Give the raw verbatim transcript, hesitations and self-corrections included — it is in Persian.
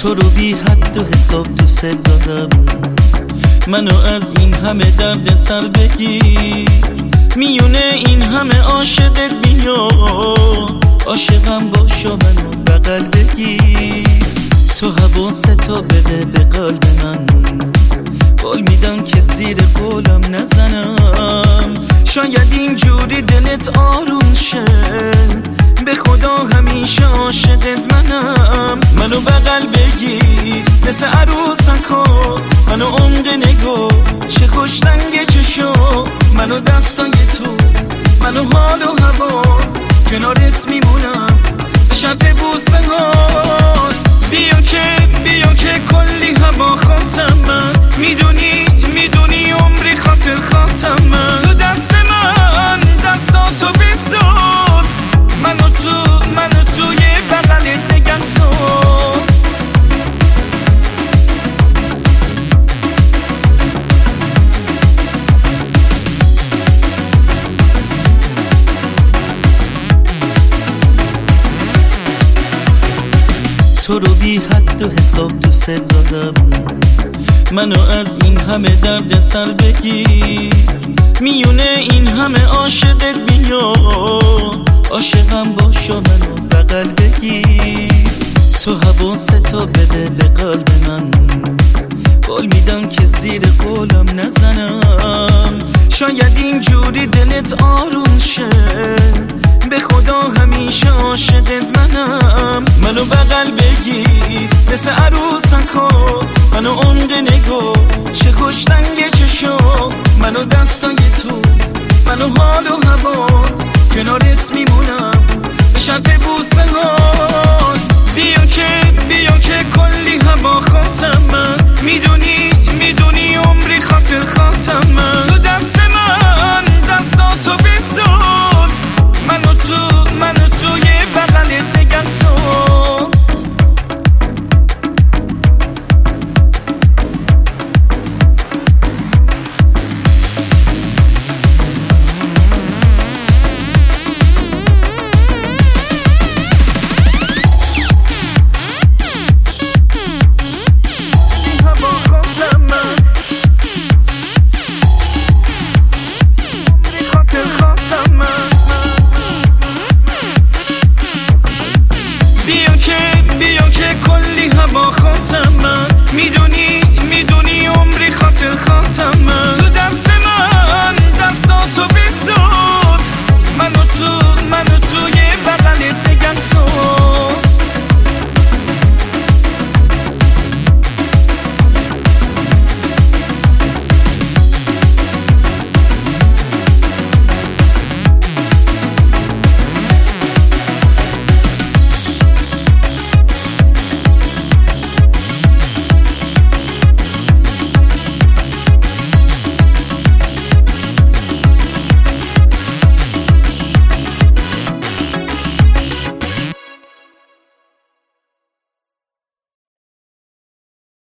تو رو بی حد و حساب دوست دادم، منو از این همه درد سر بگیر. میونه این همه عاشقت بیا، عاشقم باش و منو بغل بگیر. تو حواستو بده به قلب من، قول میدم که زیر قولم نزنم. شاید اینجوری دلت آروم شه، به خدا همیشه عاشقت منم. منو بغل بگیر مثل عروسکا، منو عمق نگاه چه خوش رنگ چشا، منو دستای تو، منو حال و هوات، کنارت میمونم به شرط بوسه هات. بیا که بیا که کلی هوا خاطم من، میدونی میدونی عمری خاطر خاطم من. تو دست من دستاتو بذار، منو تو منو توی بغلت نگه کن. تو رو بی حد و حساب دوست دادم، منو از این همه درد سر بگیر. میونه این همه عاشقت بیا، عاشقم باش و منو بغل بگیر. تو حواستو بده به قلب من، قول میدم که زیر قولم نزنم. شاید اینجوری دلت آروم شه، به خدا همیشه عاشقت منم. منو بغل بگیر مثل عروسکا، منو عمق نگاه چه خوش رنگ چشا، منو دستای تو، منو حال و هوات، کنارت میمونم به شرط بوسه هات. بیا که بیا که کلی هوا خاطم من، میدونی میدونی